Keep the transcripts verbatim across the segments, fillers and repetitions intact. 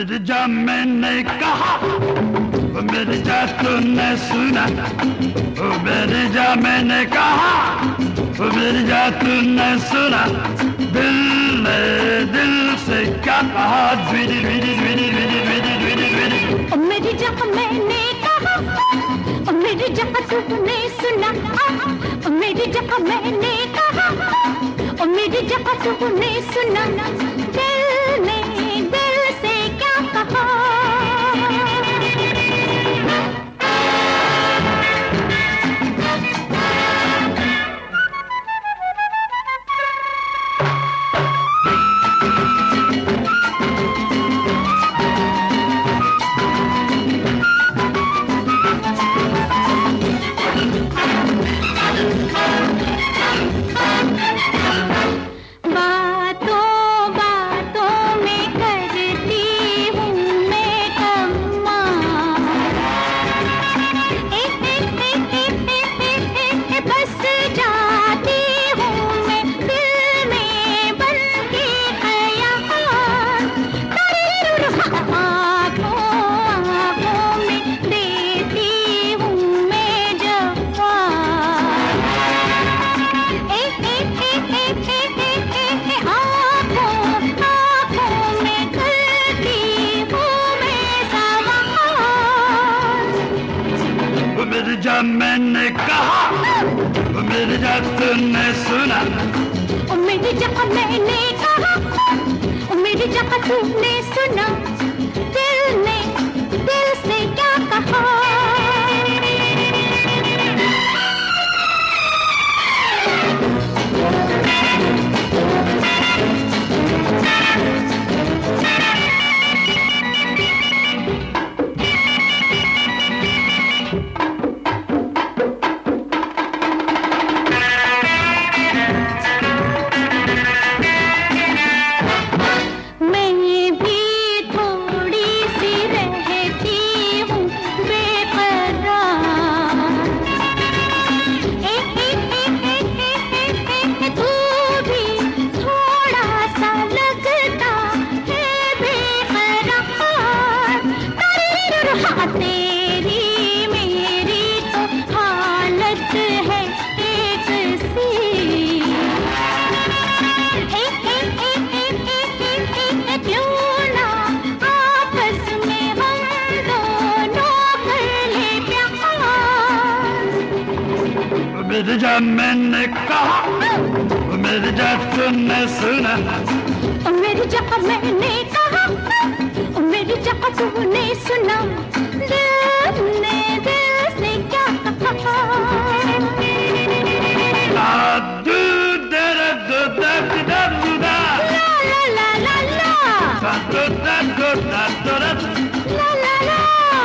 मेरी जान मैंने कहा, ओ मेरी जान तूने सुना, ओ मेरी जान मैंने कहा, ओ मेरी जान तूने सुना, दिल ने दिल से क्या कहा, द्विदी द्विदी द्विदी द्विदी द्विदी द्विदी द्विदी। ओ मेरी जान मैंने कहा, ओ मेरी जान तूने सुना, ओ मेरी जान मैंने कहा, ओ मेरी जान तूने सुना, दिल ने दिल से क्या कहा। मेरी जान मैंने कहा, ओ मेरी जान तूने सुना, ओ मेरी जान मैंने कहा, ओ मेरी जान तूने सुना, दिल ने दिल से क्या कहा। मेरी जान मैंने कहा, ओ मेरी जान तूने सुना, ओ मेरी जान मैंने कहा, ओ मेरी जान तूने सुना, दिल ने दिल से क्या कहा। ला दू दर दू दर दर दू दा, ला ला ला ला ला, दू दर दू दर दू दर, ला ला ला।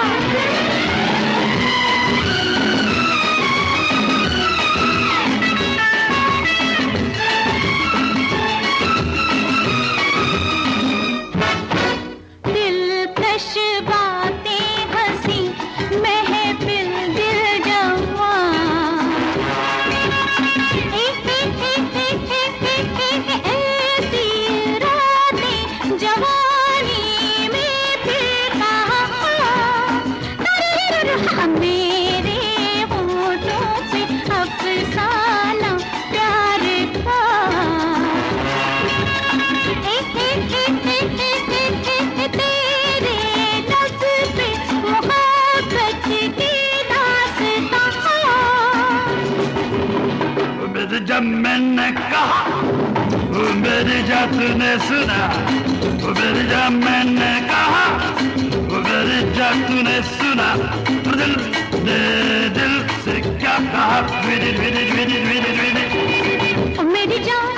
जब मैंने कहा, ओ मेरी जान तूने सुना, ओ मेरी जान मैंने कहा, ओ मेरी जान तूने सुना, दिल ने दिल से क्या कहा, द्विदी द्विदी द्विदी द्विदी द्विदी। ओ मेरी जान